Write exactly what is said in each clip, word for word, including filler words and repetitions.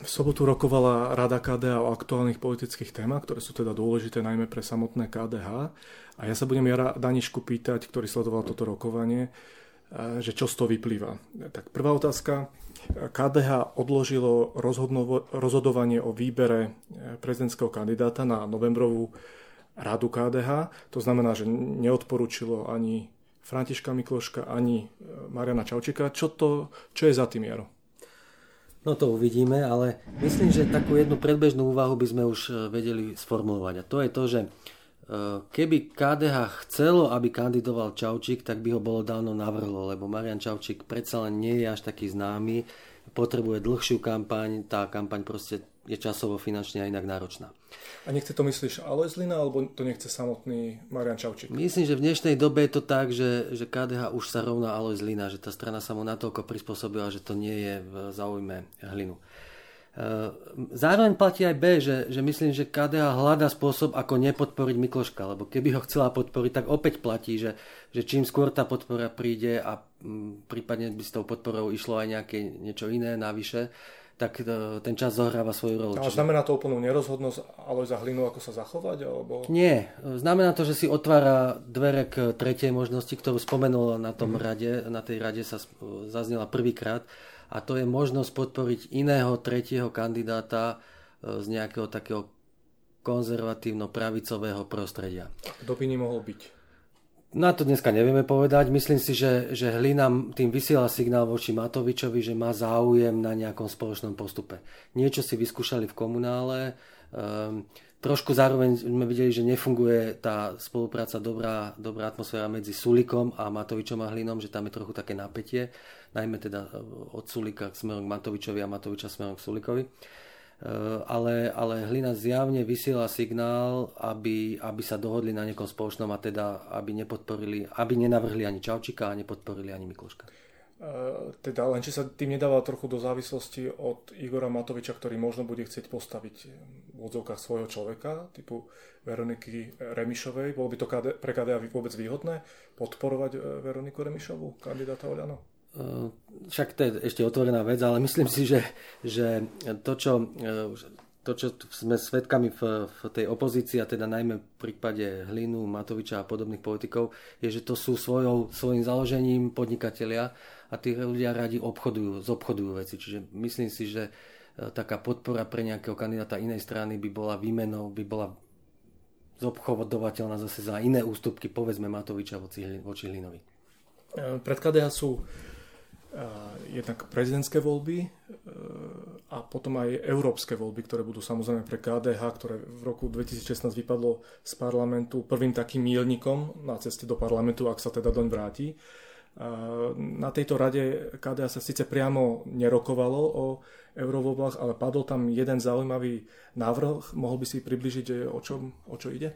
V sobotu rokovala Rada ká dé há o aktuálnych politických témach, ktoré sú teda dôležité najmä pre samotné ká dé há. A ja sa budem Jara Danišku pýtať, ktorý sledoval toto rokovanie, že čo z toho vyplýva. Tak prvá otázka. ká dé há odložilo rozhodovanie o výbere prezidentského kandidáta na novembrovú Radu ká dé há. To znamená, že neodporúčilo ani Františka Mikloška, ani Mariana Čaučika. Čo, to, čo je za tým, Jaro? No to uvidíme, ale myslím, že takú jednu predbežnú úvahu by sme už vedeli sformulovať. A to je to, že keby ká dé há chcelo, aby kandidoval Čaučik, tak by ho bolo dávno navrhlo, lebo Marian Čaučik predsa len nie je až taký známy, potrebuje dlhšiu kampaň, tá kampaň proste je časovo finančne aj inak náročná. A nechce to myslíš Alojz Hlina, alebo to nechce samotný Marian Čaučik? Myslím, že v dnešnej dobe je to tak, že, že ká dé há už sa rovná Alojz Hlina, že tá strana sa mu natoľko prispôsobila, že to nie je v záujme Hlinu. Zároveň platí aj B, že, že myslím, že ká dé há hľadá spôsob, ako nepodporiť Mikloška, lebo keby ho chcela podporiť, tak opäť platí, že, že čím skôr tá podpora príde a m, prípadne by s tou podporou išlo aj nejaké niečo iné navyše, tak ten čas zohráva svoju rolu. Ale znamená to úplnú nerozhodnosť Alojza Hlinu, ako sa zachovať? Alebo... Nie. Znamená to, že si otvára dvere k tretej možnosti, ktorú spomenul na tom mm. rade, na tej rade sa zaznela prvýkrát, a to je možnosť podporiť iného tretieho kandidáta z nejakého takého konzervatívno-pravicového prostredia. Kto by nemohol byť? Na to dneska nevieme povedať. Myslím si, že, že Hlina tým vysiela signál voči Matovičovi, že má záujem na nejakom spoločnom postupe. Niečo si vyskúšali v komunále. Um, trošku zároveň sme videli, že nefunguje tá spolupráca, dobrá, dobrá atmosféra medzi Sulíkom a Matovičom a Hlinom, že tam je trochu také napätie. Najmä teda od Sulíka smerom k Matovičovi a Matoviča smerom k Sulíkovi. Ale, ale Hlina zjavne vysiela signál, aby, aby sa dohodli na nejakom spoločnom a teda aby nepodporili, aby nenavrhli ani Čaučika a nepodporili ani Mikloška. Uh, teda len či sa tým nedáva trochu do závislosti od Igora Matoviča, ktorý možno bude chcieť postaviť v odzovkách svojho človeka, typu Veroniky Remišovej. Bolo by to pre ká dé há vôbec výhodné podporovať Veroniku Remišovú, kandidáta Oľano? Však to je ešte otvorená vec, ale myslím si, že, že to, čo, to, čo sme svedkami v, v tej opozícii, a teda najmä v prípade Hlinu, Matoviča a podobných politikov, je, že to sú svojou, svojím založením podnikatelia a tí ľudia radi obchodujú, zobchodujú veci. Čiže myslím si, že taká podpora pre nejakého kandidáta inej strany by bola výmenou, by bola zobchodovateľná zase za iné ústupky, povedzme Matoviča voči, voči Hlinovi. Pred ká dé há sú jednak prezidentské voľby a potom aj európske voľby, ktoré budú samozrejme pre ká dé há, ktoré v roku dvetisícšestnásť vypadlo z parlamentu prvým takým míľnikom na ceste do parlamentu, ak sa teda doň vráti. Na tejto rade ká dé há sa síce priamo nerokovalo o eurovoľbách, ale padol tam jeden zaujímavý návrh. Mohol by si približiť, o, čom, o čo ide?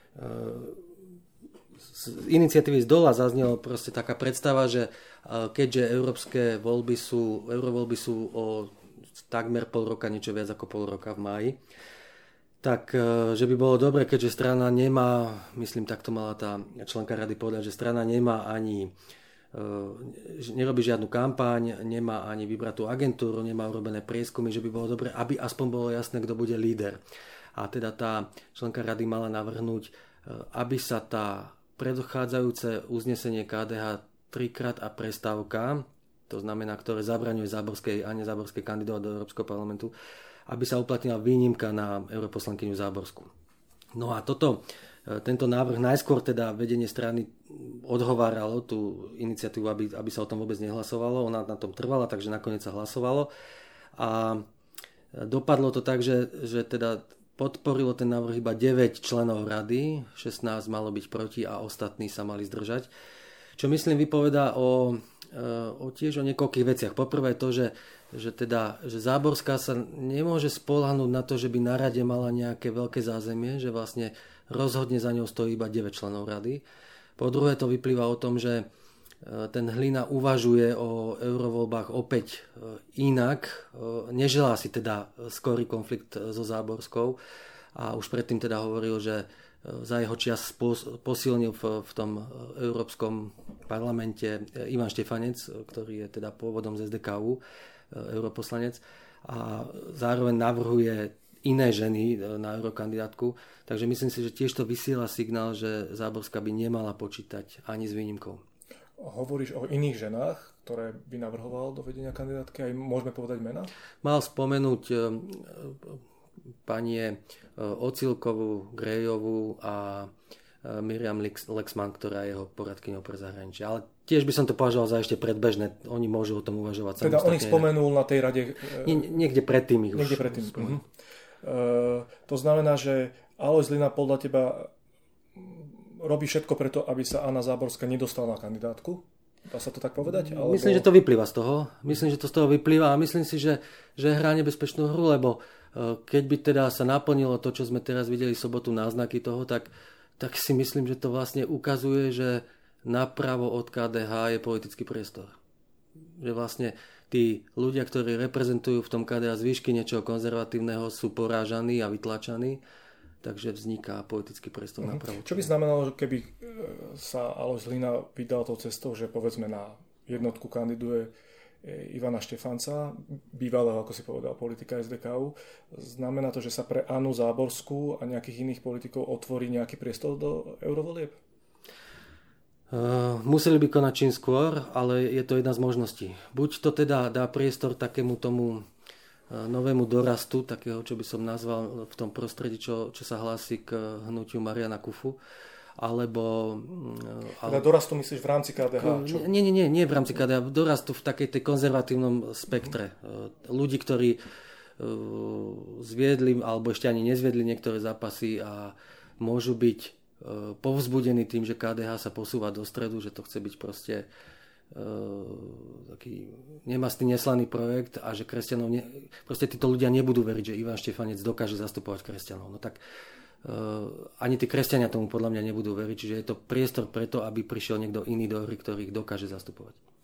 Z iniciatívy z dola zaznelo proste taká predstava, že keďže európske voľby sú, eurovoľby sú o takmer pol roka, niečo viac ako pol roka v máji, tak že by bolo dobre, keďže strana nemá, myslím, takto mala tá členka rady povedať, že strana nemá ani, nerobí žiadnu kampaň, nemá ani vybratú agentúru, nemá urobené prieskumy, že by bolo dobre, aby aspoň bolo jasné, kto bude líder. A teda tá členka rady mala navrhnúť, aby sa tá predchádzajúce uznesenie ká dé há trikrát a prestávka, to znamená, ktoré zabraňuje Záborskej a nezáborskej kandidovať do Európskeho parlamentu, aby sa uplatnila výnimka na europoslankyňu Záborskú. No a toto, tento návrh najskôr teda vedenie strany odhováralo tú iniciatívu, aby, aby sa o tom vôbec nehlasovalo. Ona na tom trvala, takže nakoniec sa hlasovalo. A dopadlo to tak, že, že teda podporilo ten návrh iba deväť členov rady, šestnásť malo byť proti a ostatní sa mali zdržať. Čo myslím vypovedá o, o tiež o niekoľkých veciach. Poprvé to, že, že, teda, že Záborská sa nemôže spoľahnúť na to, že by na rade mala nejaké veľké zázemie, že vlastne rozhodne za ňou stojí iba deväť členov rady. Po druhé to vyplýva o tom, že ten Hlina uvažuje o eurovoľbách opäť inak. Neželá si teda skorý konflikt so Záborskou a už predtým teda hovoril, že za jeho čas posilnil v, v tom Európskom parlamente Ivan Štefanec, ktorý je teda pôvodom z es dé ká ú, europoslanec. a zároveň navrhuje iné ženy na eurokandidátku. Takže myslím si, že tiež to vysiela signál, že Záborská by nemala počítať ani s výnimkou. Hovoríš o iných ženách, ktoré by navrhoval do vedenia kandidátky? Aj môžeme povedať mená? Mal spomenúť e, panie Ocilkovú, Grejovú a Miriam Lexman, ktorá je jeho poradkyňou pre zahraničie. Ale tiež by som to považoval za ešte predbežné. Oni môžu o tom uvažovať teda samostatne. Teda on ich spomenul na tej rade? Nie, niekde predtým ich niekde už predtým. spomenul. Uh, to znamená, že Alojz Hlina podľa teba robí všetko preto, aby sa Anna Záborská nedostala na kandidátku? Dá sa to tak povedať? Alebo... Myslím, že to vyplýva z toho. Myslím, že to z toho vyplýva a myslím si, že, že hrá nebezpečnú hru, lebo keď by teda sa naplnilo to, čo sme teraz videli v sobotu náznaky toho, tak, tak si myslím, že to vlastne ukazuje, že napravo od ká dé há je politický priestor. Že vlastne tí ľudia, ktorí reprezentujú v tom ká dé há zvýšky niečoho konzervatívneho, sú porážaní a vytlačaní. Takže vzniká politický priestor uh-huh. napravo. Čo by znamenalo, že keby sa Alojz Hlina vydal tou cestou, že povedzme na jednotku kandiduje Ivana Štefanca, bývalého, ako si povedal, politika es dé ká ú. Znamená to, že sa pre Annu Záborskú a nejakých iných politikov otvorí nejaký priestor do eurovolieb? Uh, museli by konať čím skôr, ale je to jedna z možností. Buď to teda dá priestor takému tomu novému dorastu, takého, čo by som nazval v tom prostredí, čo, čo sa hlási k hnutiu Mariana Kufu, alebo... Ale... Teda dorastu myslíš v rámci ká dé há? Čo? Nie, nie, nie, nie v rámci ká dé há, dorastu v takej tej konzervatívnom spektre. Mm. Ľudí, ktorí zviedli, alebo ešte ani nezviedli niektoré zápasy a môžu byť povzbudení tým, že ká dé há sa posúva do stredu, že to chce byť proste taký nemastný, neslaný projekt a že kresťanov ne... proste títo ľudia nebudú veriť, že Ivan Štefanec dokáže zastupovať kresťanov. No tak uh, ani tí kresťania tomu podľa mňa nebudú veriť, čiže je to priestor preto, aby prišiel niekto iný do hry, ktorý ich dokáže zastupovať.